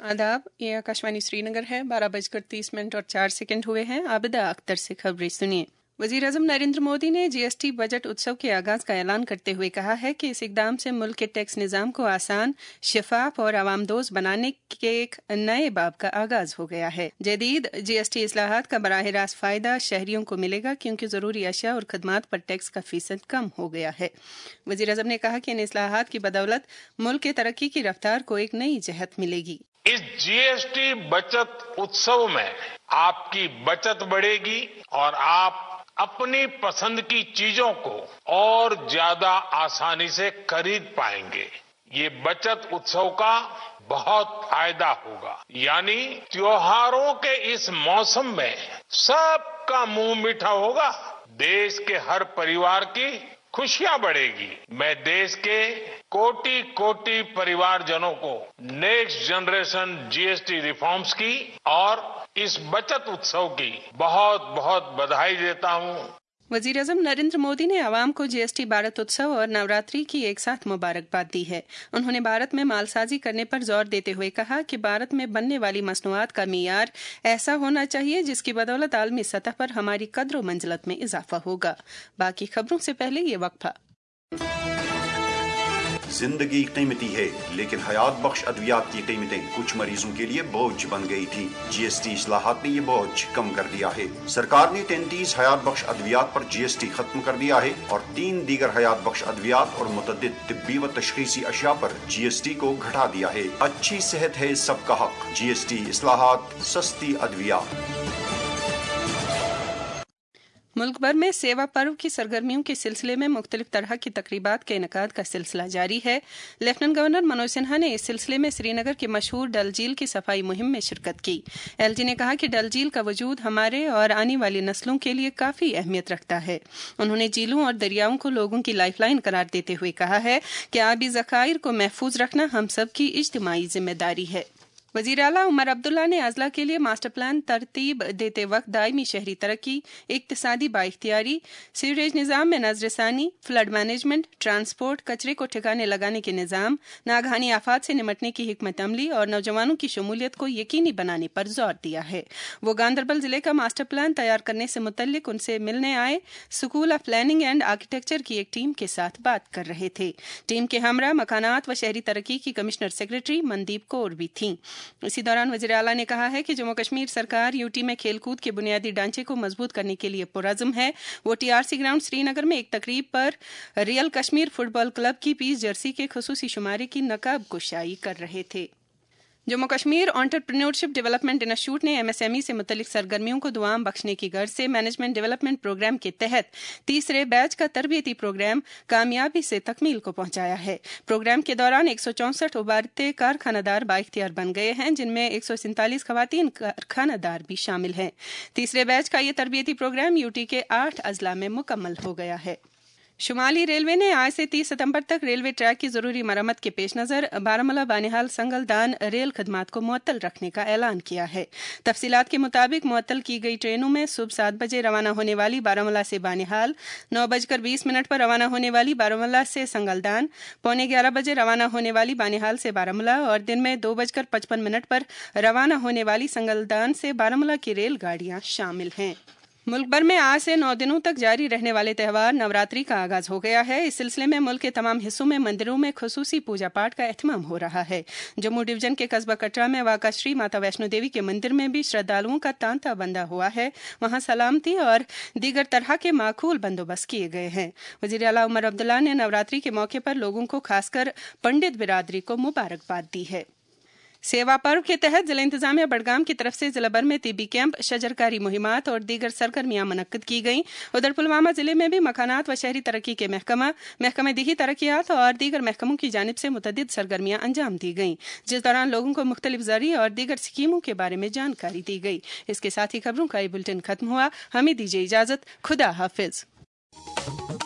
आदाब, ये आकाशवाणी श्रीनगर है। 12:30 और 4 हुए हैं। आबिदा अख्तर से खबरें सुनिए। वज़ीर-ए-आज़म नरेंद्र मोदी ने जीएसटी बजट उत्सव के आगाज का ऐलान करते हुए कहा है कि इस इकदाम से मुल्क के टैक्स निज़ाम को आसान, शफाफ और आवामदोज़ बनाने के एक नए बाब का आगाज हो गया है। जदीद जीएसटी इस्लाहात का बराह रास्त फ़ायदा शहरियों को मिलेगा क्योंकि ज़रूरी अशिया और खदमात पर टैक्स का फीसद कम हो गया है। वज़ीर-ए-आज़म ने कहा कि इन इस्लाहात की बदौलत मुल्क के तरक्की की रफ्तार को एक नई जहत मिलेगी। इस जीएसटी बचत उत्सव में आपकी बचत बढ़ेगी और आप अपनी पसंद की चीजों को और ज्यादा आसानी से खरीद पाएंगे। ये बचत उत्सव का बहुत फायदा होगा, यानी त्योहारों के इस मौसम में सबका मुंह मीठा होगा। देश के हर परिवार की खुशियां बढ़ेगी। मैं देश के कोटि कोटि परिवारजनों को नेक्स्ट जनरेशन जीएसटी रिफॉर्म्स की और इस बचत उत्सव की बहुत बहुत बधाई देता हूं। वज़ीर-ए-आज़म नरेंद्र मोदी ने आवाम को जीएसटी भारत उत्सव और नवरात्रि की एक साथ मुबारकबाद दी है। उन्होंने भारत में मालसाजी करने पर जोर देते हुए कहा कि भारत में बनने वाली मसनूआत का मियार ऐसा होना चाहिए जिसकी बदौलत आलमी सतह पर हमारी कद्र मंजिलत में इजाफा होगा। बाकी खबरों से पहले ये वक्फा। जिंदगी कीमती है, लेकिन हयात बख्श अद्वियात की कीमतें कुछ मरीजों के लिए बोझ बन गई थी। जीएसटी इस्लाहात ने ये बोझ कम कर दिया है। सरकार ने 33 हयात बख्श अद्वियात पर जीएसटी खत्म कर दिया है और 3 दीगर हयात बख्श अद्वियात और मुतअद्दिद तिब्बी व तशखीसी अशिया पर जीएसटी को घटा दिया है। अच्छी सेहत है सबका हक। जीएसटी इस्लाहात, सस्ती अद्वियात। मुल्क भर में सेवा पर्व की सरगर्मियों के सिलसिले में मुख्तलिफ तरह की तकरीबात के इनकाद का सिलसिला जारी है। लेफ्टिनेंट गवर्नर मनोज सिन्हा ने इस सिलसिले में श्रीनगर के मशहूर डल झील की सफाई मुहिम में शिरकत की। एलजी ने कहा कि डल झील का वजूद हमारे और आने वाली नस्लों के लिए काफ़ी अहमियत रखता है। उन्होंने झीलों और दरियाओं को लोगों की लाइफलाइन करार देते हुए कहा है कि आबी ज़खायर को महफूज रखना हम सब की इज्तिमाई जिम्मेदारी है। वज़ीर आला उमर अब्दुल्ला ने अजला के लिए मास्टर प्लान तरतीब देते वक्त दायमी शहरी तरक्की, इक्तिसादी बाइख्तियारी, सीवरेज निज़ाम में नज़रसानी, फ्लड मैनेजमेंट, ट्रांसपोर्ट, कचरे को ठिकाने लगाने के निज़ाम, नागहानी आफात से निमटने की हिकमत अमली और नौजवानों की शमूलियत को यकीनी बनाने पर जोर दिया है। वो गांदरबल जिले का मास्टर प्लान तैयार करने से मुतल्लिक उनसे मिलने आए School of Planning and Architecture की एक टीम के साथ बात कर रहे थे। टीम के हमरा मकानात व शहरी तरक्की की कमिश्नर सेक्रेटरी मनदीप कौर भी थीं। इसी दौरान वज़ीर आला ने कहा है कि जम्मू कश्मीर सरकार यूटी में खेलकूद के बुनियादी ढांचे को मजबूत करने के लिए पुरज़्म है। वो टीआरसी ग्राउंड श्रीनगर में एक तकरीब पर रियल कश्मीर फुटबॉल क्लब की पीस जर्सी के खुसूसी शुमारे की नकाब कुशाई कर रहे थे। Jammu Kashmir Entrepreneurship Development Institute ने एमएसएमई से मुतल्लिक सरगर्मियों को दुआम बख्शने की गर्ज से मैनेजमेंट डेवलपमेंट प्रोग्राम के तहत तीसरे बैच का तरबियती प्रोग्राम कामयाबी से तकमील को पहुंचाया है। प्रोग्राम के दौरान 164 उभरते कारखानादार बाइख्तियार बन गए हैं, जिनमें 147 खवातीन कारखानादार भी शामिल हैं। तीसरे बैच का ये तरबियती प्रोग्राम यूटी के 8 अजला में मुकम्मल हो गया है। शुमाली रेलवे ने आज से 30 सितंबर तक रेलवे ट्रैक की जरूरी मरम्मत के पेश नज़र बारामूला बानिहाल संगलदान रेल खदमात को मुअत्तल रखने का ऐलान किया है। तफसीलात के मुताबिक मुअत्तल की गई ट्रेनों में सुबह 7 बजे रवाना होने वाली बारामूला से बानिहाल, 9:20 पर रवाना होने वाली बारामूला से संगलदान, 11:15 बजे रवाना होने वाली बानिहाल से बारामूला और दिन में 2:55 पर रवाना होने वाली संगलदान से बारामूला की रेलगाड़ियां शामिल हैं। मुल्क भर में आज से 9 दिनों तक जारी रहने वाले त्यौहार नवरात्रि का आगाज हो गया है। इस सिलसिले में मुल्क के तमाम हिस्सों में मंदिरों में खुसूसी पूजा पाठ का एहतमाम हो रहा है। जम्मू डिवीजन के कस्बा कटरा में वाक़ा श्री माता वैष्णो देवी के मंदिर में भी श्रद्धालुओं का तांता बंधा हुआ है। वहां सलामती और दीगर तरह के माकूल बंदोबस्त किए गए हैं। वज़ीर आला उमर अब्दुल्ला ने नवरात्रि के मौके पर लोगों को खासकर पंडित बिरादरी को मुबारकबाद दी है। सेवा पर्व के तहत जिला इंतजामिया बडगाम की तरफ से जिला भर में तिबी कैंप, शजरकारी मुहिमात और दीगर सरगर्मियां मुनक्किद की गईं। उधर पुलवामा जिले में भी मकानात व शहरी तरक्की के महकमा दिही तरक्कियात और दीगर महकमों की जानिब से मुतअद्दिद सरगर्मियां अंजाम दी गईं, जिस दौरान लोगों को मुख्तलिफ ज़रिए और दीगर स्कीमों के बारे में जानकारी दी गई। इसके साथ ही खबरों का ये बुलेटिन खत्म हुआ। हमें दीजिए इजाजत। खुदा हाफिज।